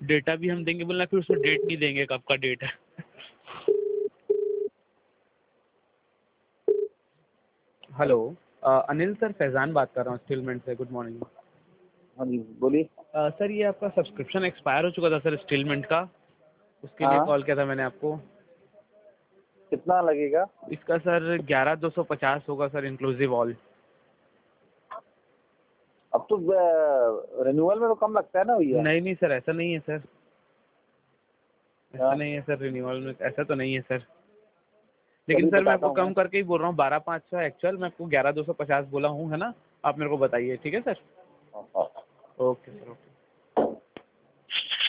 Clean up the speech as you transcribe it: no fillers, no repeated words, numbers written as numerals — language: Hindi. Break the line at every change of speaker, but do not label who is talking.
डेटा भी हम देंगे बोलना, फिर उसमें डेट नहीं देंगे कब का डेट है। हेलो अनिल सर, फैज़ान बात कर रहा हूँ स्टीलमेंट से। Good morning.
हाँ जी बोलिए।
सर ये आपका सब्सक्रिप्शन एक्सपायर हो चुका था सर स्टीलमेंट का, उसके लिए
हाँ।
कॉल किया था मैंने आपको।
कितना लगेगा?
इसका सर 11,250 होगा सर, इंक्लूसिव ऑल।
अब तो रिन्यूअल में तो कम लगता है ना भैया।
नहीं नहीं सर, ऐसा नहीं है सर, ऐसा
हाँ,
नहीं है सर, रिन्यूअल में ऐसा तो नहीं है सर। लेकिन
चलिए
सर मैं
बताता
आपको
हूँ
कम
मैं।
करके ही बोल रहा हूँ, 12,500 एक्चुअल, मैं आपको 11,250 बोला हूँ, है ना। आप मेरे को बताइए, ठीक है सर।
हाँ, हाँ।
Okay sir, okay.